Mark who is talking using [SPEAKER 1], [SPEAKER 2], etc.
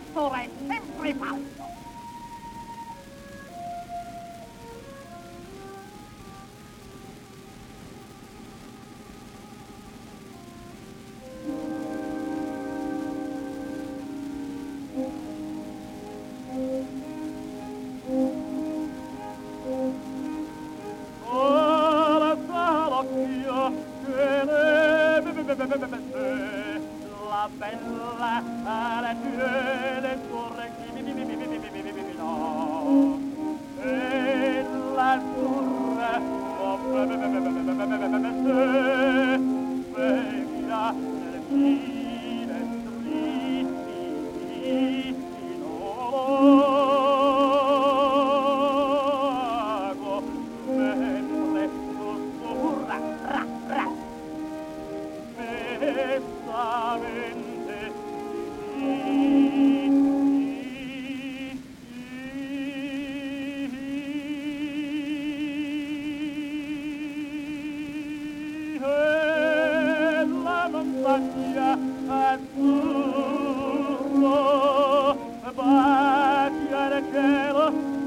[SPEAKER 1] l'attore è sempre falso. La bella ragione e l'azzurra sveglia nel lago mentre sussurra ra ra mestamente la montagna azzurro bacia il cielo